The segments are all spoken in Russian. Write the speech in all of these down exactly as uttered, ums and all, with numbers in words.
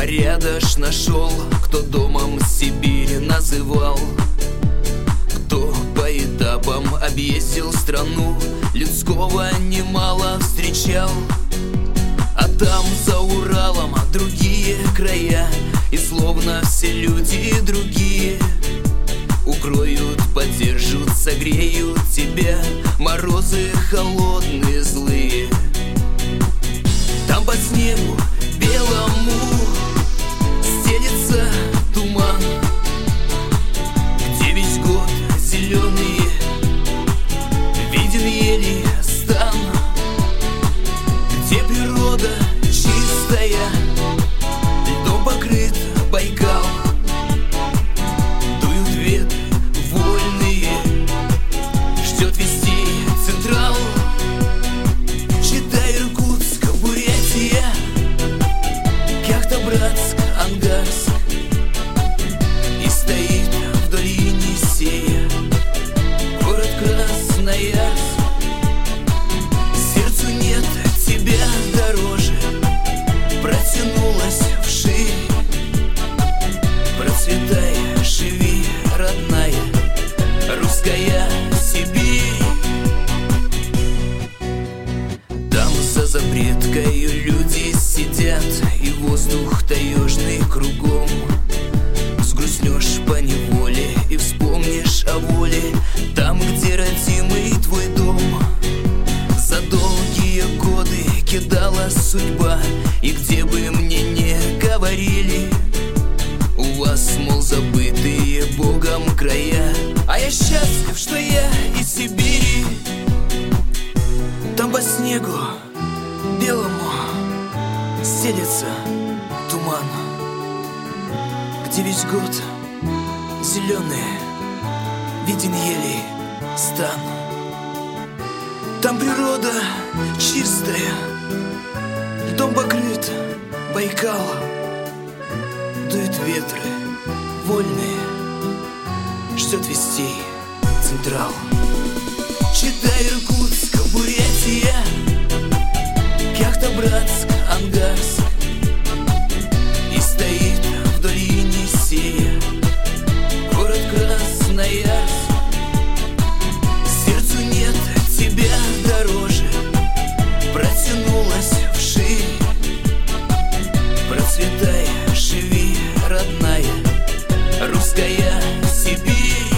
порядочно шел, кто домом Сибирь называл, кто по этапам объездил страну, людского немало встречал. А там за Уралом другие края, и словно все люди другие укроют, поддержат, согреют тебя морозы холодные, злые. Там по снегу белому стелется туман, где весь год зеленые виден ели стан, где природа чистая, льдом покрыт Байкал. Дуют ветры вольные, ждет вестей Централ. Читай, Иркутск, Бурятия, Кяхта-Братск, Ангарск, и стоит вдоль Енисея город Красноярск. Сердцу нет тебя дороже, протянулась вширь. Процветай, живи, родная русская Сибирь. Там за запреткою люди сидят, и воздух таежный кругом. Взгрустнешь поневоле и вспомнишь о воле, там, где родимый твой дом. За долгие годы кидала судьба, и где бы мне не говорили, у вас, мол, забытые Богом края. А я счастлив, что я из Сибири. Там по снегу белому стелется туман, где весь год зеленые виден елей стан. Там природа чистая, льдом покрыт Байкал. Дуют ветры вольные, ждет вестей Централ. Читай, Иркутск, Бурятия, Кяхта-Братск, Ангарск, и стоит вдоль Енисея город Красноярск. Сердцу нет тебя дороже, протянулась вширь. Процветай, живи, родная русская Сибирь.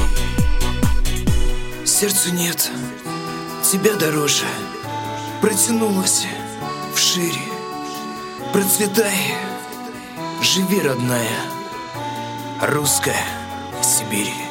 Сердцу нет тебя дороже, протянулась вширь. Процветай, живи, родная русская Сибирь.